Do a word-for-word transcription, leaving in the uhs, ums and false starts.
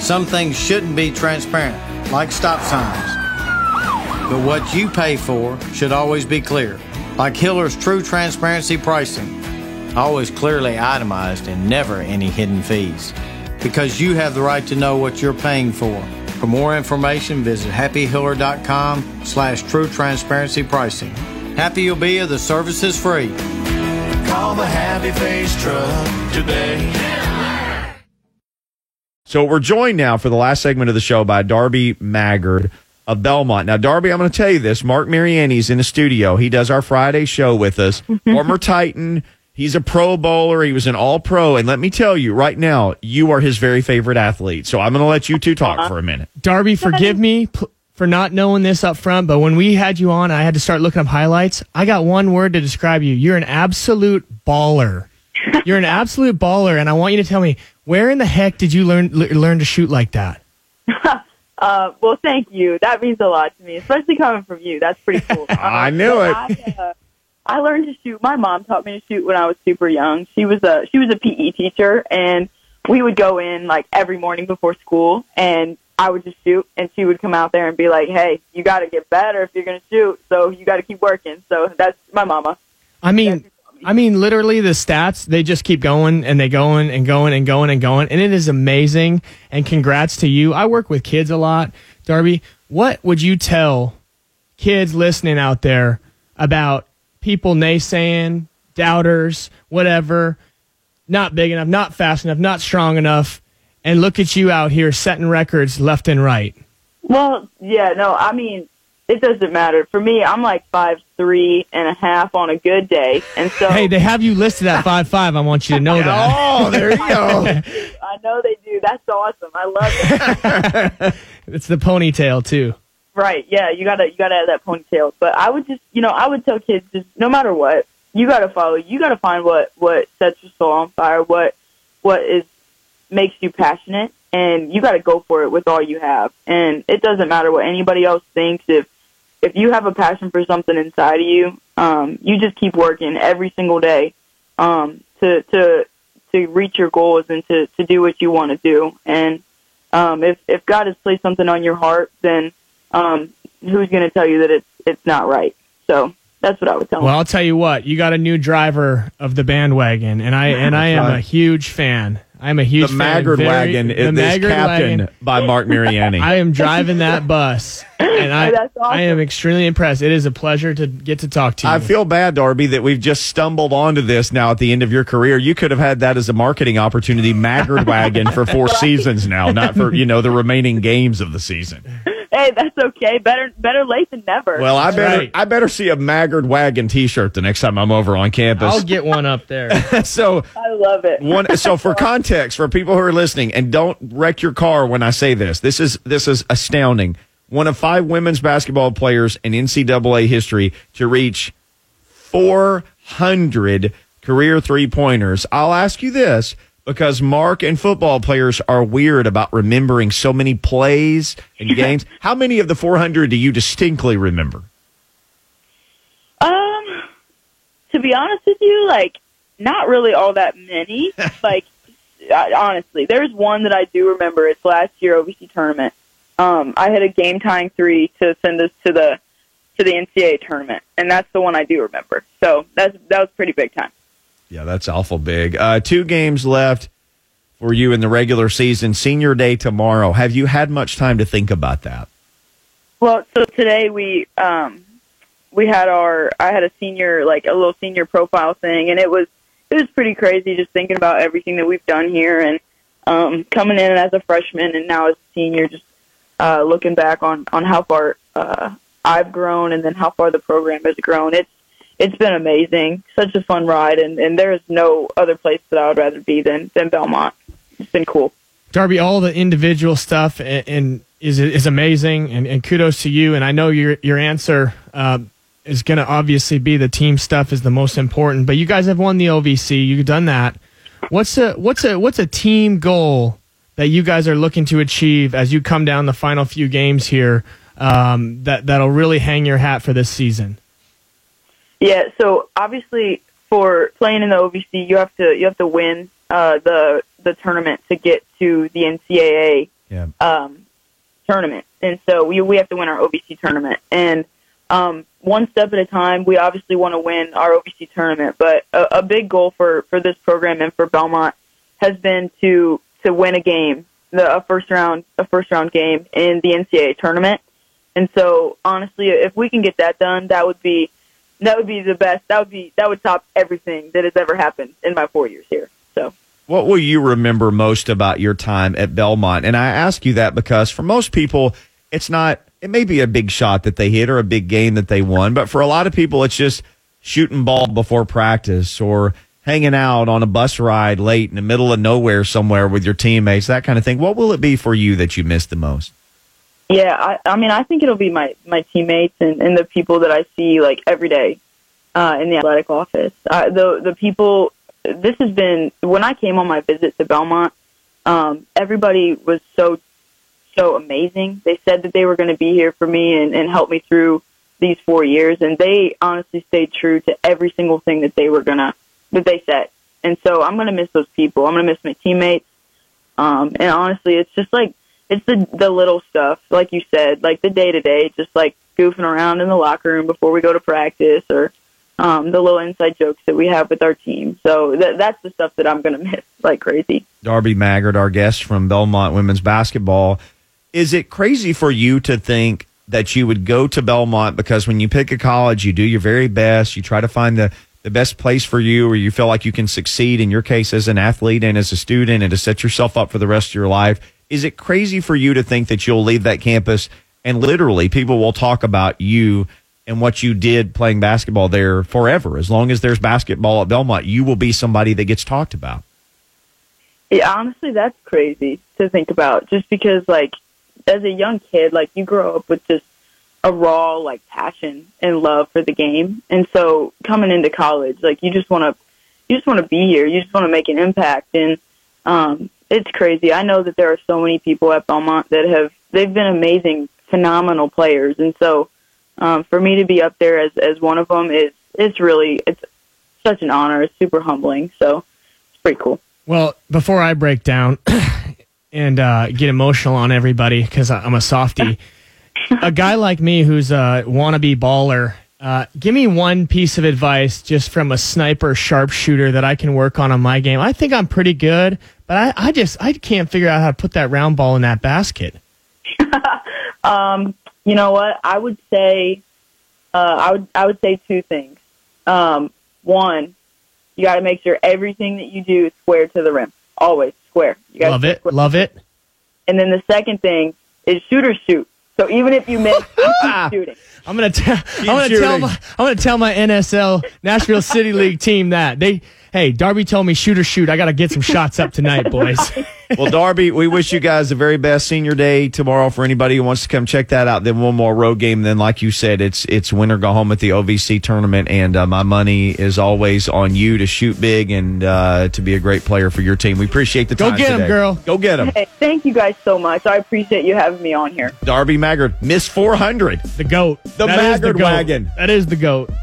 Some things shouldn't be transparent, like stop signs. But what you pay for should always be clear, like Hiller's True Transparency Pricing. Always clearly itemized and never any hidden fees. Because you have the right to know what you're paying for. For more information, visit happy hiller dot com slash true transparency pricing. Happy you'll be if the service is free. Call the Happy Face Truck today. So we're joined now for the last segment of the show by Darby Maggard of Belmont. Now, Darby, I'm going to tell you this. Mark Mariani's in the studio. He does our Friday show with us. Former Titan. He's a Pro Bowler. He was an All-Pro. And let me tell you, right now, you are his very favorite athlete. So I'm going to let you two talk for a minute. Darby, forgive me p- for not knowing this up front, but when we had you on, I had to start looking up highlights. I got one word to describe you. You're an absolute baller. You're an absolute baller, and I want you to tell me, where in the heck did you learn l- learn to shoot like that? uh, well, thank you. That means a lot to me, especially coming from you. That's pretty cool. Uh, I knew it. I, uh, I learned to shoot. My mom taught me to shoot when I was super young. She was a she was a P E teacher, and we would go in like every morning before school, and I would just shoot, and she would come out there and be like, "Hey, you got to get better if you're going to shoot. So you got to keep working." So that's my mama. I mean, I mean, literally the stats, they just keep going and they going and going and going and going, and it is amazing. And congrats to you. I work with kids a lot, Darby. What would you tell kids listening out there about people naysaying, doubters, whatever, not big enough, not fast enough, not strong enough, and look at you out here setting records left and right? Well, yeah, no, I mean, it doesn't matter. For me, I'm like five three and a half on a good day, and so hey, they have you listed at five five. I want you to know that. Oh, there you go. I know they do. That's awesome. I love it. It's the ponytail too. Right, yeah, you gotta you gotta have that ponytail. But I would just, you know, I would tell kids just no matter what, you gotta follow. You gotta find what what sets your soul on fire, what what is makes you passionate, and you gotta go for it with all you have. And it doesn't matter what anybody else thinks. If if you have a passion for something inside of you, um, you just keep working every single day um, to to to reach your goals and to to do what you want to do. And um, if if God has placed something on your heart, then Um, who's going to tell you that it's it's not right? So that's what I would tell them. Well, I'll tell you what. You got a new driver of the bandwagon, and I and I am right. a huge fan. I'm a huge The fan. Maggard Very- wagon the is Maggard captained wagon. by Mark Mariani. I am driving that bus, and I That's awesome. I am extremely impressed. It is a pleasure to get to talk to you. I feel bad, Darby, that we've just stumbled onto this now at the end of your career. You could have had that as a marketing opportunity, Maggard wagon, for four seasons now, not for, you know, the remaining games of the season. Hey, that's okay. Better better late than never. Well, I That's better right. I better see a Maggard wagon T-shirt the next time I'm over on campus. I'll get one up there. so I love it. one so for context, for people who are listening, and don't wreck your car when I say this. This is this is astounding. One of five women's basketball players in N C double A history to reach four hundred career three-pointers. I'll ask you this, because Mark and football players are weird about remembering so many plays and games. How many of the four hundred do you distinctly remember? Um, to be honest with you, like, not really all that many. Like, I, honestly, there's one that I do remember. It's last year O V C tournament. Um, I had a game tying three to send us to the to the N C double A tournament, and that's the one I do remember. So that's that was pretty big time. Yeah, that's awful big. Uh, two games left for you in the regular season. Senior Day tomorrow. Have you had much time to think about that? Well, so today we um, we had our I had a senior like a little senior profile thing, and it was it was pretty crazy just thinking about everything that we've done here, and um, coming in as a freshman and now as a senior, just uh, looking back on on how far uh, I've grown and then how far the program has grown. It's It's been amazing, such a fun ride, and, and there is no other place that I would rather be than, than Belmont. It's been cool. Darby, all the individual stuff and, and is is amazing, and, and kudos to you. And I know your your answer uh, is going to obviously be the team stuff is the most important. But you guys have won the O V C. You've done that. What's a what's a what's a team goal that you guys are looking to achieve as you come down the final few games here? Um, that that'll really hang your hat for this season. Yeah, so obviously for playing in the O V C, you have to you have to win uh, the the tournament to get to the N C double A Yeah. um, tournament, and so we we have to win our O V C tournament. And um, one step at a time, we obviously want to win our O V C tournament. But a, a big goal for, for this program and for Belmont has been to to win a game, the, a first round a first round game in the N C double A tournament. And so, honestly, if we can get that done, that would be that would be the best. That would be that would top everything that has ever happened in my four years here. So, what will you remember most about your time at Belmont? And I ask you that because for most people, it's not. It may be a big shot that they hit or a big game that they won, but for a lot of people, it's just shooting ball before practice or hanging out on a bus ride late in the middle of nowhere somewhere with your teammates, that kind of thing. What will it be for you that you miss the most? Yeah, I, I mean, I think it'll be my, my teammates and, and the people that I see, like, every day uh, in the athletic office. Uh, the the people, this has been, when I came on my visit to Belmont, um, everybody was so, so amazing. They said that they were going to be here for me and, and help me through these four years, and they honestly stayed true to every single thing that they were going to, that they said. And so I'm going to miss those people. I'm going to miss my teammates. Um, and honestly, it's just like, it's the the little stuff, like you said, like the day-to-day, just like goofing around in the locker room before we go to practice or um, the little inside jokes that we have with our team. So th- that's the stuff that I'm going to miss like crazy. Darby Maggard, our guest from Belmont Women's Basketball. Is it crazy for you to think that you would go to Belmont because when you pick a college, you do your very best, you try to find the, the best place for you where you feel like you can succeed, in your case as an athlete and as a student, and to set yourself up for the rest of your life? Is it crazy for you to think that you'll leave that campus and literally people will talk about you and what you did playing basketball there forever? As long as there's basketball at Belmont, you will be somebody that gets talked about. Yeah, honestly, that's crazy to think about, just because, like, as a young kid, like, you grow up with just a raw, like, passion and love for the game. And so coming into college, like, you just want to you just want to be here. You just want to make an impact. And um it's crazy. I know that there are so many people at Belmont that have, they've been amazing, phenomenal players. And so um, for me to be up there as, as one of them is, it's really, it's such an honor. It's super humbling. So it's pretty cool. Well, before I break down and uh, get emotional on everybody, because I'm a softie, a guy like me who's a wannabe baller, Uh, give me one piece of advice just from a sniper sharpshooter that I can work on on my game. I think I'm pretty good, but I, I just I can't figure out how to put that round ball in that basket. um, you know what? I would say uh, I would I would say two things. Um, one, you got to make sure everything that you do is square to the rim. Always square. You gotta love it. square. Love it. And then the second thing is shoot or shoot. So even if you miss, you keep shooting. I'm gonna tell. I'm gonna shooting. tell my. I'm gonna tell my N S L Nashville City League team that they. Hey, Darby told me shoot or shoot. I got to get some shots up tonight, boys. Well, Darby, we wish you guys the very best senior day tomorrow for anybody who wants to come check that out. Then one more road game. Then, like you said, it's it's win or go home at the O V C tournament. And uh, my money is always on you to shoot big and uh, to be a great player for your team. We appreciate the time Go get today. him, girl. Go get him. Hey, thank you guys so much. I appreciate you having me on here. Darby Maggard, Miss four hundred. The GOAT. The That is Maggard GOAT. wagon. That is the GOAT.